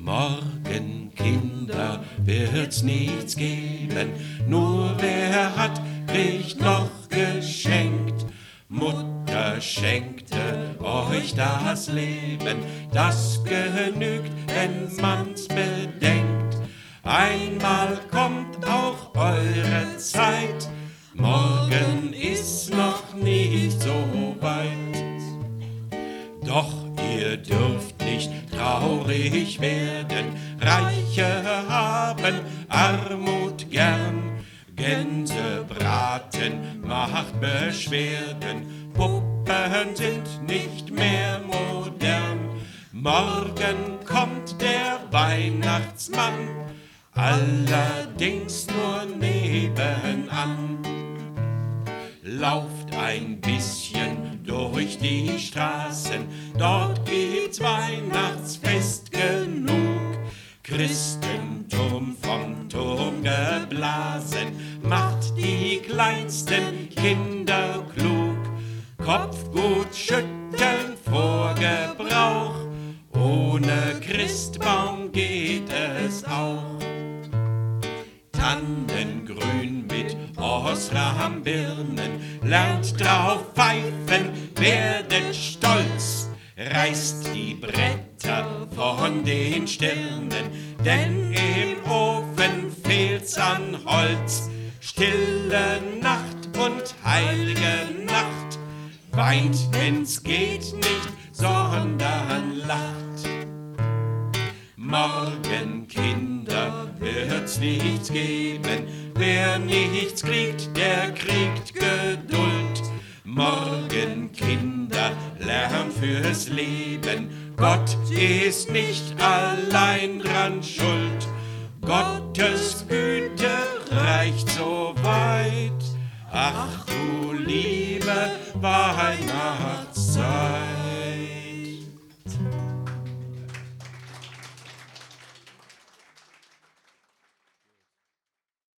Morgen, Kinder, wird's nichts geben, nur wer hat, kriegt noch geschenkt. Mutter schenkte euch das Leben, das genügt, wenn man's bedenkt. Einmal kommt auch eure Zeit, morgen ist noch nicht so weit. Doch ihr dürft nicht traurig werden, Reiche haben Armut gern. Gänsebraten macht Beschwerden, Puppen sind nicht mehr modern. Morgen kommt der Weihnachtsmann, allerdings nur nebenan. Lauft ein bisschen durch die Straßen, dort gibt's Weihnachtsfest genug. Christentum vom Turm geblasen, macht die kleinsten Kinder klug. Kopfgut schütteln vor Gebrauch, ohne Christbaum geht es auch. Tannengrün mit Osrambirnen, lernt drauf pfeifen, werdet stolz, reißt die Bretter von den Stirnen, denn im Ofen fehlt's an Holz. Stille Nacht und heilige Nacht, weint, wenn's geht nicht, sondern lacht. Morgen, Kinder, wird's nichts geben, wer nichts kriegt, der kriegt Geduld. Morgen, Kinder, lernt fürs Leben, Gott ist nicht allein dran schuld. Gottes Güte reicht so weit, ach du liebe Weihnachtszeit.